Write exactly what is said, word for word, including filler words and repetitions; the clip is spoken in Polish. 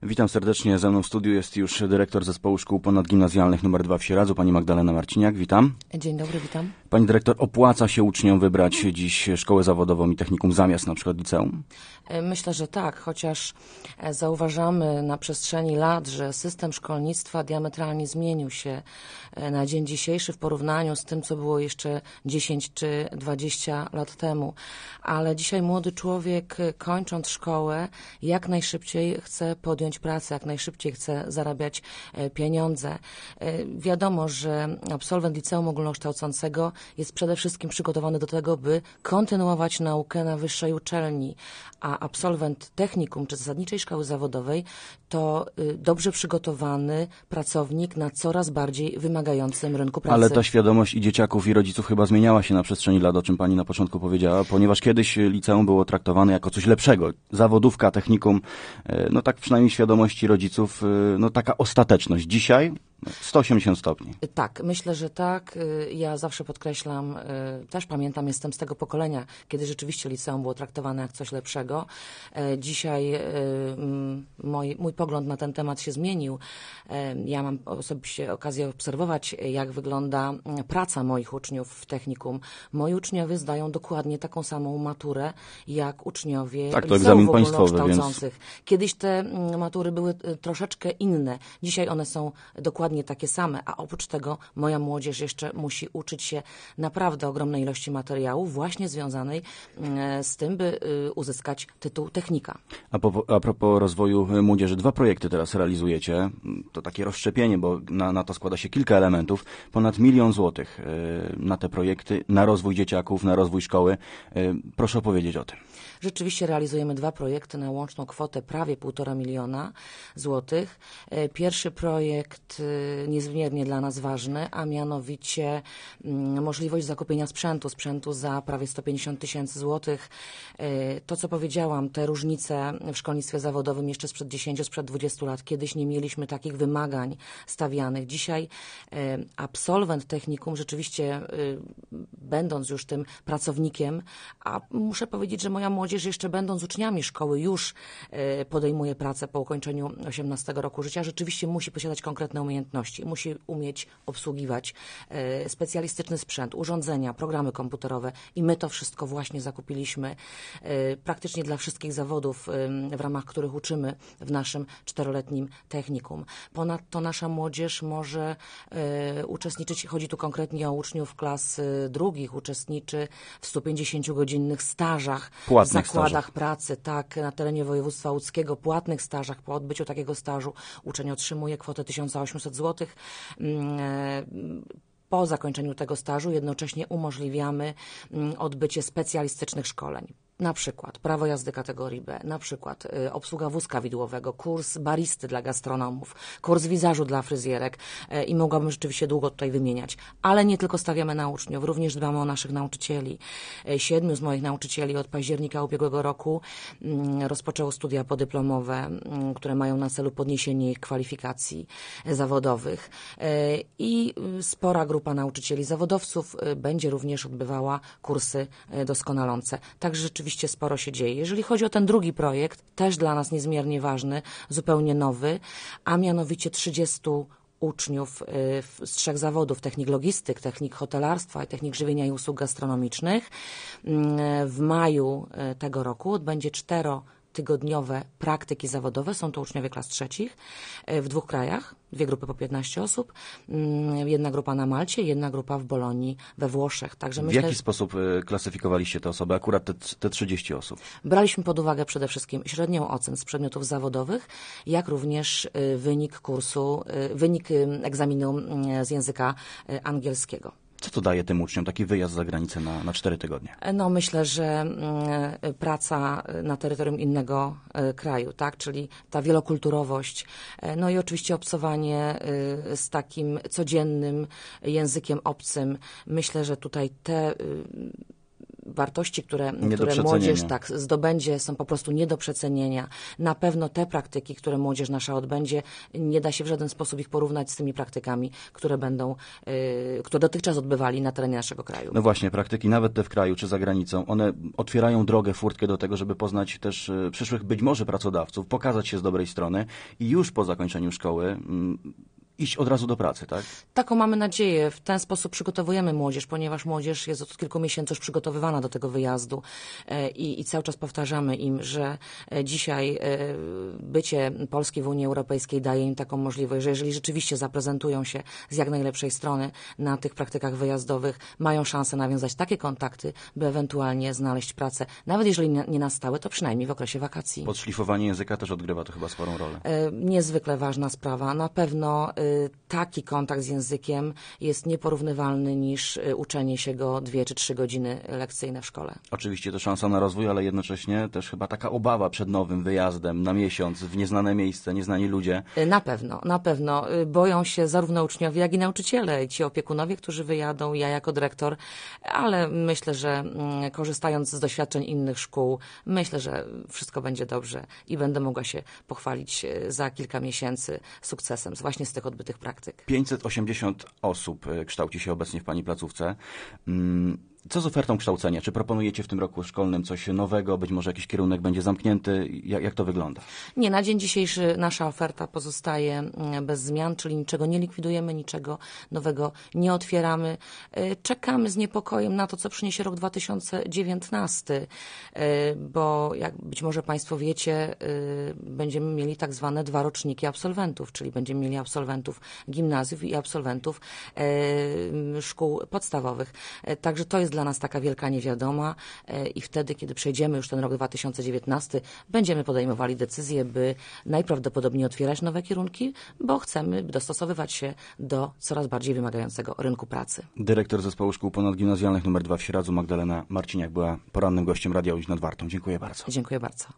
Witam serdecznie, ze mną w studiu jest już dyrektor Zespołu Szkół Ponadgimnazjalnych numer dwa w Sieradzu, pani Magdalena Marciniak, witam. Dzień dobry, witam. Pani dyrektor, opłaca się uczniom wybrać dziś szkołę zawodową i technikum zamiast na przykład liceum? Myślę, że tak, chociaż zauważamy na przestrzeni lat, że system szkolnictwa diametralnie zmienił się na dzień dzisiejszy w porównaniu z tym, co było jeszcze dziesięć czy dwadzieścia lat temu. Ale dzisiaj młody człowiek, kończąc szkołę, jak najszybciej chce podjąć pracę, jak najszybciej chce zarabiać pieniądze. Wiadomo, że absolwent liceum ogólnokształcącego jest przede wszystkim przygotowany do tego, by kontynuować naukę na wyższej uczelni, a absolwent technikum czy zasadniczej szkoły zawodowej to dobrze przygotowany pracownik na coraz bardziej wymagającym rynku pracy. Ale ta świadomość i dzieciaków, i rodziców chyba zmieniała się na przestrzeni lat, o czym pani na początku powiedziała, ponieważ kiedyś liceum było traktowane jako coś lepszego. Zawodówka, technikum, no tak przynajmniej w świadomości rodziców, no taka ostateczność. Dzisiaj sto osiemdziesiąt stopni. Tak, myślę, że tak. Ja zawsze podkreślam, też pamiętam, jestem z tego pokolenia, kiedy rzeczywiście liceum było traktowane jak coś lepszego. Dzisiaj mój, mój pogląd na ten temat się zmienił. Ja mam osobiście okazję obserwować, jak wygląda praca moich uczniów w technikum. Moi uczniowie zdają dokładnie taką samą maturę, jak uczniowie tak, to liceów egzamin państwowy, ogólnokształcących. Więc... Kiedyś te matury były troszeczkę inne. Dzisiaj one są dokładnie takie same, a oprócz tego moja młodzież jeszcze musi uczyć się naprawdę ogromnej ilości materiału właśnie związanej z tym, by uzyskać tytuł technika. A, po, a propos rozwoju młodzieży, dwa projekty teraz realizujecie. To takie rozszczepienie, bo na, na to składa się kilka elementów. Ponad milion złotych na te projekty, na rozwój dzieciaków, na rozwój szkoły. Proszę opowiedzieć o tym. Rzeczywiście realizujemy dwa projekty na łączną kwotę prawie półtora miliona złotych. Pierwszy projekt niezmiernie dla nas ważny, a mianowicie możliwość zakupienia sprzętu, sprzętu za prawie sto pięćdziesiąt tysięcy złotych. To, co powiedziałam, te różnice w szkolnictwie zawodowym jeszcze sprzed dziesięciu, sprzed dwudziestu lat. Kiedyś nie mieliśmy takich wymagań stawianych. Dzisiaj absolwent technikum rzeczywiście, będąc już tym pracownikiem, a muszę powiedzieć, że moja młodzież jeszcze będąc uczniami szkoły już podejmuje pracę po ukończeniu osiemnastego roku życia, rzeczywiście musi posiadać konkretne umiejętności. Musi umieć obsługiwać specjalistyczny sprzęt, urządzenia, programy komputerowe i my to wszystko właśnie zakupiliśmy praktycznie dla wszystkich zawodów, w ramach których uczymy w naszym czteroletnim technikum. Ponadto nasza młodzież może uczestniczyć, chodzi tu konkretnie o uczniów klas drugich, uczestniczy w stu pięćdziesięciogodzinnych stażach, płatnych w zakładach stażach. pracy, tak, na terenie województwa łódzkiego, płatnych stażach. Po odbyciu takiego stażu uczeń otrzymuje kwotę tysiąc osiemset złotych. Po zakończeniu tego stażu jednocześnie umożliwiamy odbycie specjalistycznych szkoleń. Na przykład prawo jazdy kategorii B, na przykład y, obsługa wózka widłowego, kurs baristy dla gastronomów, kurs wizażu dla fryzjerek y, i mogłabym rzeczywiście długo tutaj wymieniać. Ale nie tylko stawiamy na uczniów, również dbamy o naszych nauczycieli. Y, siedmiu z moich nauczycieli od października ubiegłego roku y, rozpoczęło studia podyplomowe, y, które mają na celu podniesienie ich kwalifikacji y, zawodowych. Y, I y, spora grupa nauczycieli zawodowców y, będzie również odbywała kursy y, doskonalące. Także rzeczywiście sporo się dzieje. Jeżeli chodzi o ten drugi projekt, też dla nas niezmiernie ważny, zupełnie nowy, a mianowicie trzydziestu uczniów z trzech zawodów, technik logistyk, technik hotelarstwa i technik żywienia i usług gastronomicznych. W maju tego roku odbędzie cztero tygodniowe praktyki zawodowe. Są to uczniowie klas trzecich w dwóch krajach, dwie grupy po piętnaście osób, jedna grupa na Malcie, jedna grupa w Bolonii we Włoszech. Także w myślę, jaki sposób klasyfikowaliście te osoby, akurat te, te trzydzieści osób? Braliśmy pod uwagę przede wszystkim średnią ocen z przedmiotów zawodowych, jak również wynik kursu, wynik egzaminu z języka angielskiego. Co to daje tym uczniom, taki wyjazd za granicę na, na cztery tygodnie? No myślę, że y, praca na terytorium innego y, kraju, tak, czyli ta wielokulturowość, y, no i oczywiście obcowanie y, z takim codziennym językiem obcym. Myślę, że tutaj te y, wartości, które, Nie do które przecenienia. młodzież tak zdobędzie, są po prostu nie do przecenienia. Na pewno te praktyki, które młodzież nasza odbędzie, nie da się w żaden sposób ich porównać z tymi praktykami, które będą, y, które dotychczas odbywali na terenie naszego kraju. No właśnie, praktyki, nawet te w kraju czy za granicą, one otwierają drogę, furtkę do tego, żeby poznać też y, przyszłych być może pracodawców, pokazać się z dobrej strony i już po zakończeniu szkoły mm, iść od razu do pracy, tak? Taką mamy nadzieję. W ten sposób przygotowujemy młodzież, ponieważ młodzież jest od kilku miesięcy już przygotowywana do tego wyjazdu e, i, i cały czas powtarzamy im, że e, dzisiaj e, bycie Polski w Unii Europejskiej daje im taką możliwość, że jeżeli rzeczywiście zaprezentują się z jak najlepszej strony na tych praktykach wyjazdowych, mają szansę nawiązać takie kontakty, by ewentualnie znaleźć pracę. Nawet jeżeli nie, nie na stałe, to przynajmniej w okresie wakacji. Podszlifowanie języka też odgrywa to chyba sporą rolę. E, niezwykle ważna sprawa. Na pewno e, taki kontakt z językiem jest nieporównywalny niż uczenie się go dwie czy trzy godziny lekcyjne w szkole. Oczywiście to szansa na rozwój, ale jednocześnie też chyba taka obawa przed nowym wyjazdem na miesiąc w nieznane miejsce, nieznani ludzie. Na pewno, na pewno. Boją się zarówno uczniowie, jak i nauczyciele, ci opiekunowie, którzy wyjadą, ja jako dyrektor, ale myślę, że korzystając z doświadczeń innych szkół, myślę, że wszystko będzie dobrze i będę mogła się pochwalić za kilka miesięcy sukcesem właśnie z tych odbytych praktyk. pięćset osiemdziesiąt osób kształci się obecnie w Pani placówce. Co z ofertą kształcenia? Czy proponujecie w tym roku szkolnym coś nowego? Być może jakiś kierunek będzie zamknięty? Jak, jak to wygląda? Nie, na dzień dzisiejszy nasza oferta pozostaje bez zmian, czyli niczego nie likwidujemy, niczego nowego nie otwieramy. Czekamy z niepokojem na to, co przyniesie rok dwa tysiące dziewiętnasty, bo jak być może Państwo wiecie, będziemy mieli tak zwane dwa roczniki absolwentów, czyli będziemy mieli absolwentów gimnazjów i absolwentów szkół podstawowych. Także to jest dla nas taka wielka niewiadoma i wtedy, kiedy przejdziemy już ten rok dwa tysiące dziewiętnasty, będziemy podejmowali decyzję, by najprawdopodobniej otwierać nowe kierunki, bo chcemy dostosowywać się do coraz bardziej wymagającego rynku pracy. Dyrektor Zespołu Szkół Ponadgimnazjalnych numer dwa w Sieradzu, Magdalena Marciniak, była porannym gościem Radia Łódź nad Wartą. Dziękuję bardzo. Dziękuję bardzo.